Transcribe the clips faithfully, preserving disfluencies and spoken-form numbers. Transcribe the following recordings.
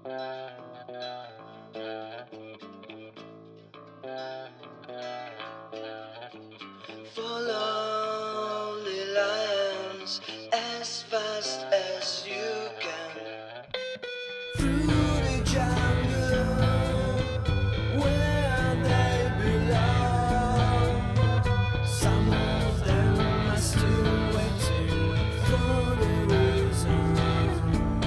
Follow the lions as fast as you can through the jungle where they belong. Some of them are still waiting for the reasons,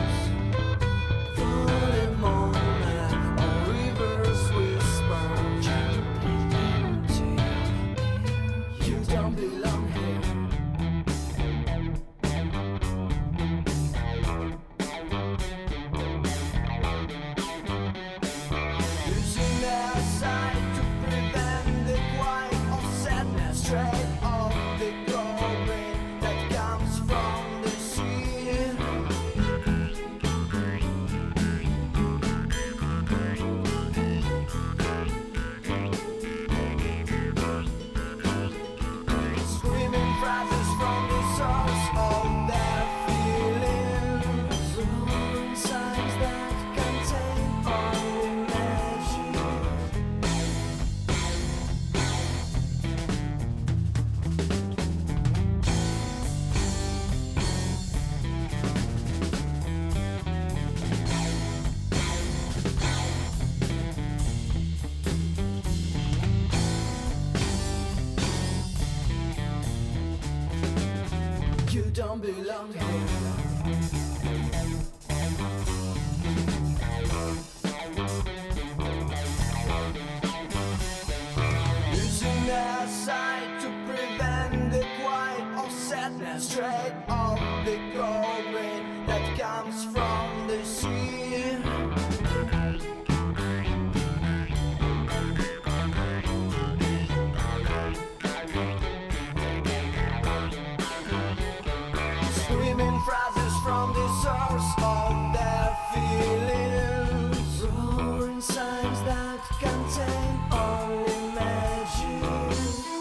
for the moment all rivers whisper gently into your ear. You don't belong here. Using their sight to prevent the quiet of sadness, straight off the glory that comes from the sea. Screaming phrases from the source of their feelings, roaring signs that contain only magic. You don't belong here. Using their sight to prevent the quiet of sadness, straight off the glory that comes from the sea. Screaming phrases from the source of their feelings, roaring signs that contain only magic.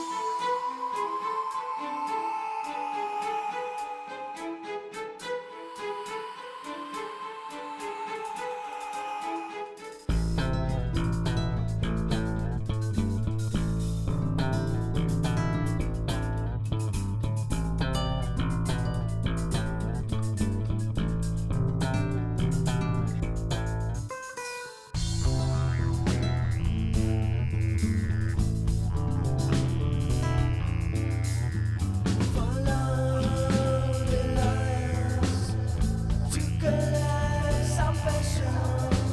Follow the lions to collect salvation.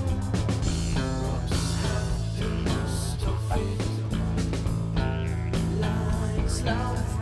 Ropes have the most of it. Lions love